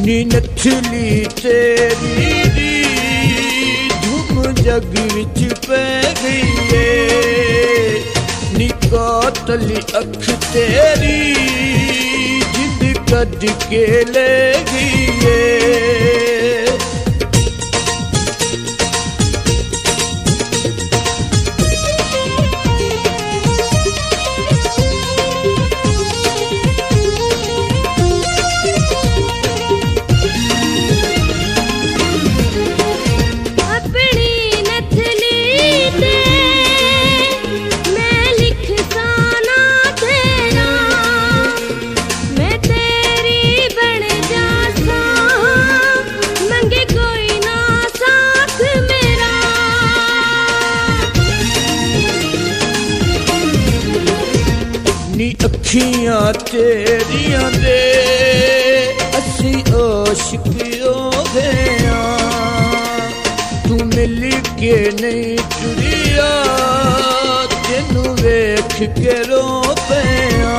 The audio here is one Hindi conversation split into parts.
नी नथली तेरी दी धूम जग विच पै गई है, नी कातली अख तेरी जिंद कद के ले गई है। अखियां तेरियां दे असी आशिक हो गया, तू मिल के नहीं टुरिया तेनू वेख के रो पिया।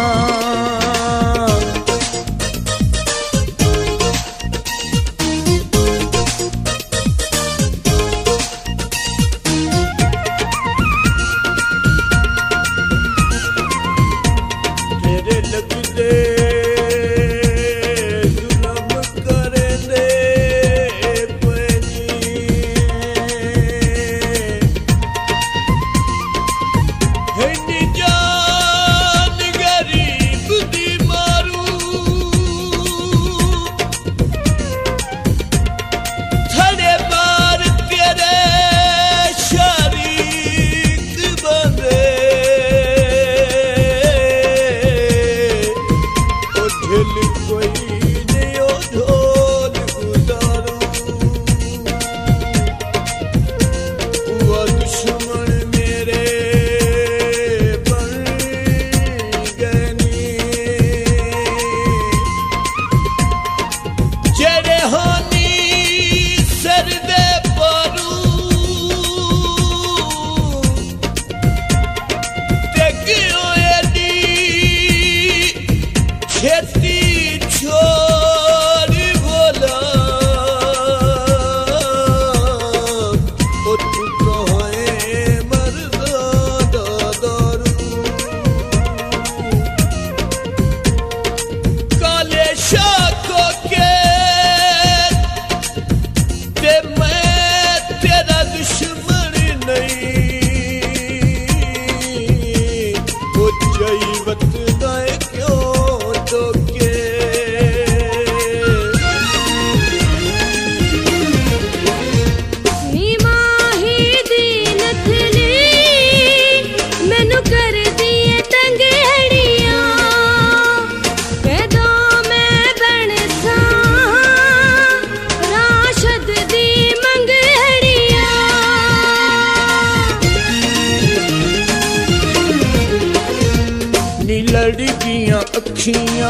लड़कियां अखियां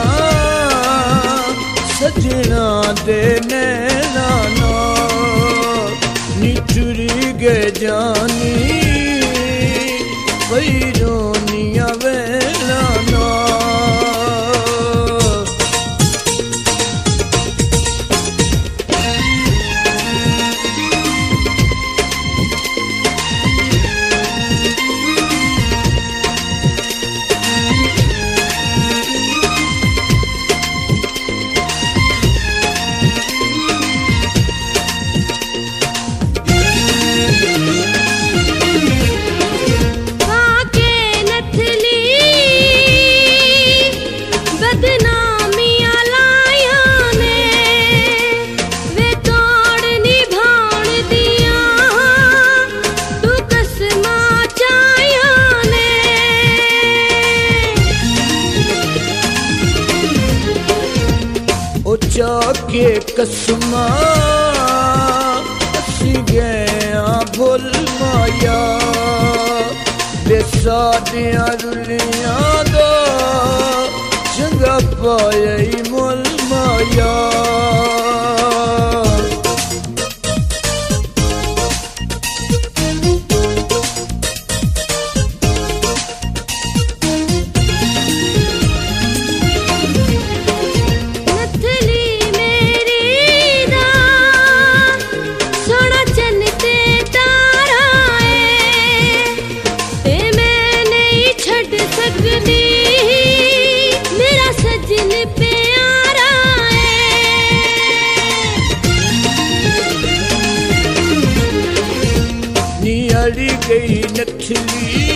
सजना दे नैना नी टुरी गए जानी पैरोनिया वेला ना। जाके कसमा असी गया भुल माया बेसा दिया रुलिया दा चंगा पाया मुल माया। नथली में नथली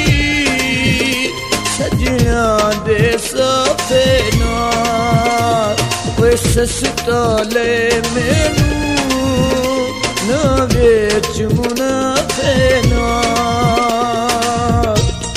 सजना दे सोफे नाल ओए सस्ता ले मैनू ना बेच मुनाफे नाल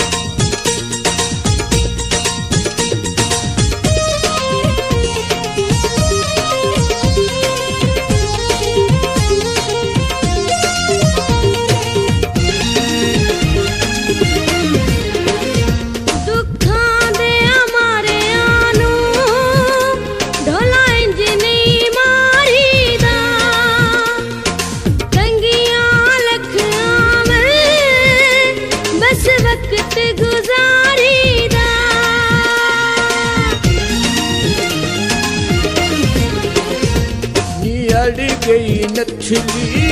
अड़ गई नथली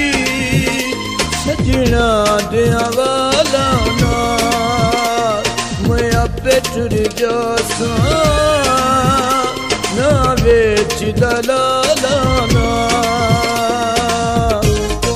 सजना दिया वाला नाल मैं आपे टुर जासा ना बेच दलाला नाल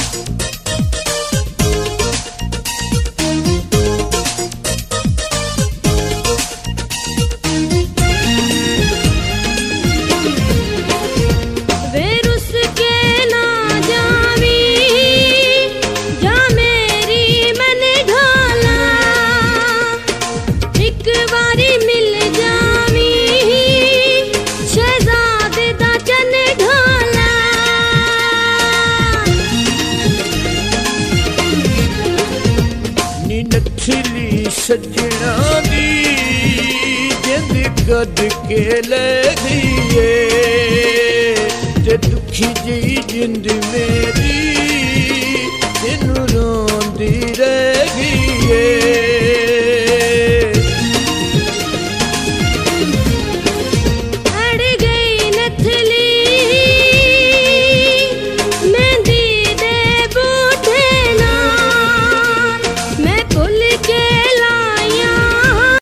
नथली सजना दी जिंद कद के ले गईए ते दुखी जी जिंद मेरी तेनू रोंदी रह